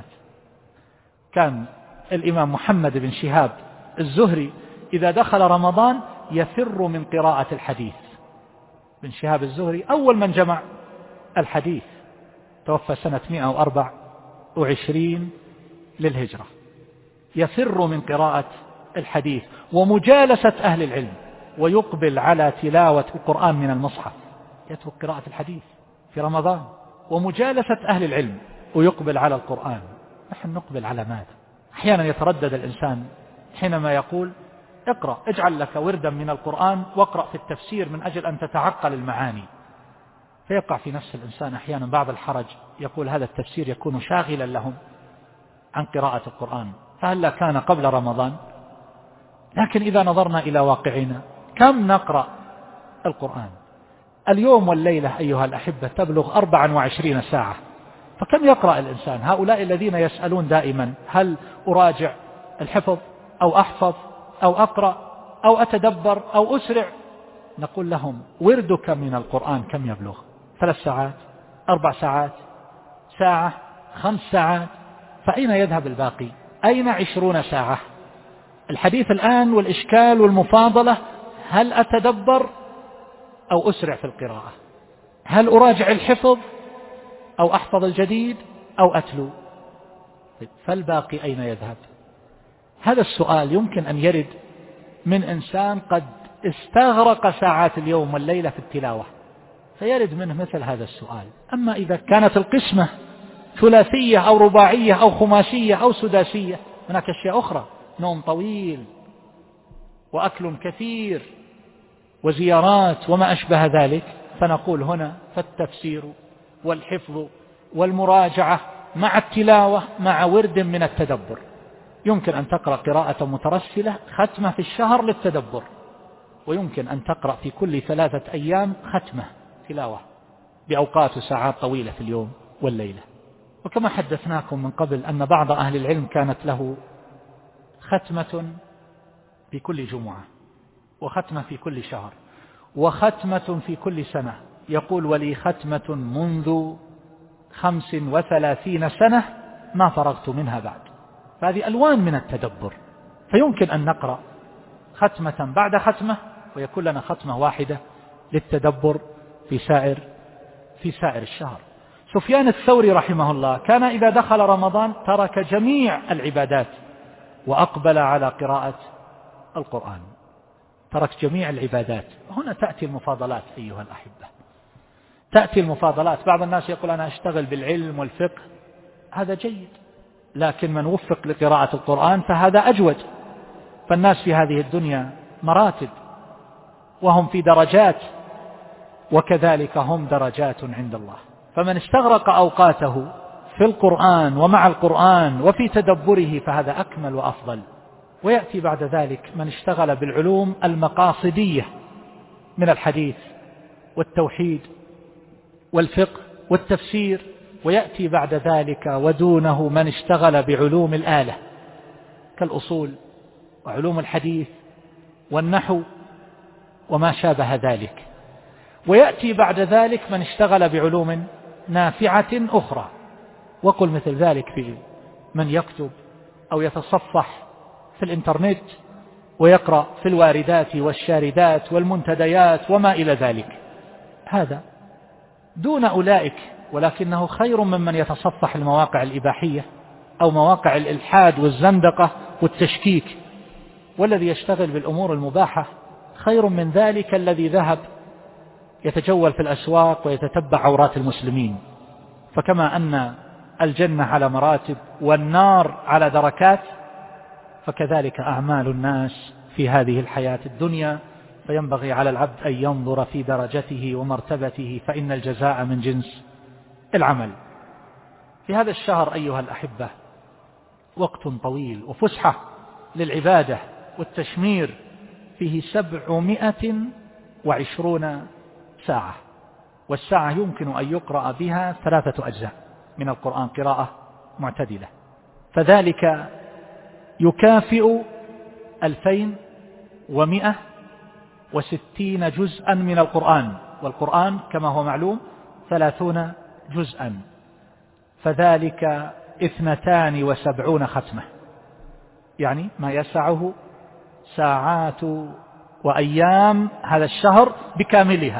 كان الإمام محمد بن شهاب الزهري إذا دخل رمضان يفر من قراءة الحديث. بن شهاب الزهري أول من جمع الحديث، توفى سنة مئة وأربع وعشرين للهجرة. يفر من قراءة الحديث ومجالسة أهل العلم، ويقبل على تلاوة القرآن من المصحف، يترك قراءة الحديث في رمضان، ومجالسة أهل العلم، ويقبل على القرآن. نحن نقبل على ماذا؟ أحيانا يتردد الإنسان حينما يقول اقرأ، اجعل لك وردا من القرآن واقرأ في التفسير من أجل أن تتعقل المعاني، فيقع في نفس الإنسان أحيانا بعض الحرج، يقول هذا التفسير يكون شاغلا لهم عن قراءة القرآن، فهلا كان قبل رمضان. لكن إذا نظرنا إلى واقعنا، كم نقرأ القرآن؟ اليوم والليلة أيها الأحبة تبلغ أربعا وعشرين ساعة، فكم يقرأ الإنسان؟ هؤلاء الذين يسألون دائما هل أراجع الحفظ أو أحفظ أو أقرأ أو أتدبر أو أسرع، نقول لهم وردك من القرآن كم يبلغ؟ ثلاث ساعات، أربع ساعات، ساعة، خمس ساعات، فأين يذهب الباقي؟ أين عشرون ساعة؟ الحديث الآن والإشكال والمفاضلة، هل أتدبر أو أسرع في القراءة؟ هل أراجع الحفظ أو أحفظ الجديد أو أتلو؟ فالباقي أين يذهب؟ هذا السؤال يمكن أن يرد من إنسان قد استغرق ساعات اليوم والليلة في التلاوة، فيرد منه مثل هذا السؤال. أما إذا كانت القسمة ثلاثية أو رباعية أو خماسية أو سداسية، هناك أشياء أخرى، نوم طويل وأكل كثير وزيارات وما أشبه ذلك، فنقول هنا فالتفسير والحفظ والمراجعة مع التلاوة مع ورد من التدبر. يمكن أن تقرأ قراءة مترسلة ختمة في الشهر للتدبر، ويمكن أن تقرأ في كل ثلاثة أيام ختمة تلاوة بأوقات وساعات طويلة في اليوم والليلة. وكما حدثناكم من قبل أن بعض أهل العلم كانت له ختمة في كل جمعة، وختمة في كل شهر، وختمة في كل سنة. يقول ولي ختمة منذ خمس وثلاثين سنة ما فرغت منها بعد. فهذه ألوان من التدبر، فيمكن أن نقرأ ختمة بعد ختمة، ويكون لنا ختمة واحدة للتدبر في سائر في سائر الشهر. سفيان الثوري رحمه الله كان إذا دخل رمضان ترك جميع العبادات وأقبل على قراءة القرآن، ترك جميع العبادات. هنا تأتي المفاضلات أيها الأحبة، تأتي المفاضلات. بعض الناس يقول أنا أشتغل بالعلم والفقه، هذا جيد، لكن من وفق لقراءة القرآن فهذا أجود. فالناس في هذه الدنيا مراتب وهم في درجات، وكذلك هم درجات عند الله. فمن استغرق أوقاته في القرآن ومع القرآن وفي تدبره فهذا أكمل وأفضل. ويأتي بعد ذلك من اشتغل بالعلوم المقاصدية من الحديث والتوحيد والفقه والتفسير، ويأتي بعد ذلك ودونه من اشتغل بعلوم الآلة كالأصول وعلوم الحديث والنحو وما شابه ذلك. ويأتي بعد ذلك من اشتغل بعلوم نافعة أخرى، وقل مثل ذلك في من يكتب أو يتصفح في الإنترنت ويقرأ في الواردات والشاردات والمنتديات وما إلى ذلك، هذا دون أولئك، ولكنه خير ممن يتصفح المواقع الإباحية أو مواقع الإلحاد والزندقة والتشكيك. والذي يشتغل بالأمور المباحة خير من ذلك الذي ذهب يتجول في الأسواق ويتتبع عورات المسلمين. فكما أن الجنة على مراتب والنار على دركات، فكذلك أعمال الناس في هذه الحياة الدنيا، فينبغي على العبد أن ينظر في درجته ومرتبته، فإن الجزاء من جنس العمل. في هذا الشهر أيها الأحبة وقت طويل وفسحة للعبادة والتشمير، فيه سبعمائة وعشرون ساعة، والساعة يمكن أن يقرأ بها ثلاثة أجزاء من القرآن قراءة معتدلة، فذلك يكافئ ألفين ومئة وستين جزءا من القرآن، والقرآن كما هو معلوم ثلاثون جزءا، فذلك اثنتان وسبعون ختمة، يعني ما يسعه ساعات وأيام هذا الشهر بكاملها.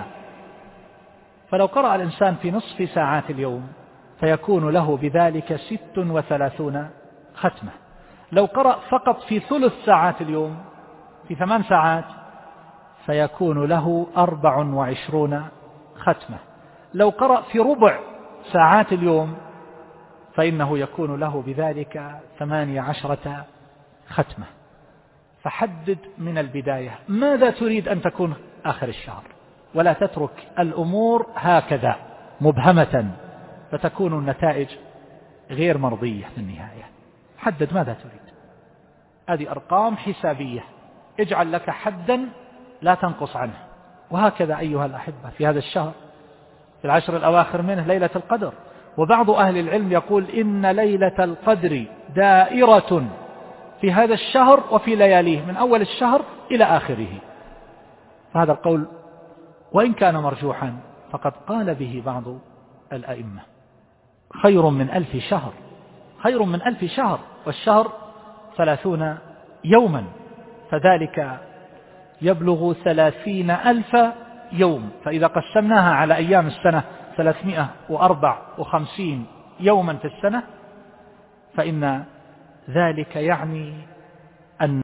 فلو قرأ الإنسان في نصف ساعات اليوم فيكون له بذلك ست وثلاثون ختمة. لو قرأ فقط في ثلث ساعات اليوم في ثمان ساعات فيكون له أربع وعشرون ختمة. لو قرأ في ربع ساعات اليوم فإنه يكون له بذلك ثمانية عشرة ختمة. فحدد من البداية ماذا تريد أن تكون آخر الشهر، ولا تترك الأمور هكذا مبهمة فتكون النتائج غير مرضية في النهاية. حدد ماذا تريد، هذه أرقام حسابية، اجعل لك حدا لا تنقص عنه. وهكذا أيها الأحبة في هذا الشهر في العشر الأواخر منه ليلة القدر، وبعض أهل العلم يقول إن ليلة القدر دائرة في هذا الشهر وفي لياليه من أول الشهر إلى آخره. فهذا القول وإن كان مرجوحا فقد قال به بعض الأئمة. خير من ألف شهر، خير من ألف شهر، والشهر ثلاثون يوما، فذلك يبلغ ثلاثين ألف يوم. فإذا قسمناها على أيام السنة ثلاثمائة وأربعة وخمسين يوما في السنة، فإن ذلك يعني أن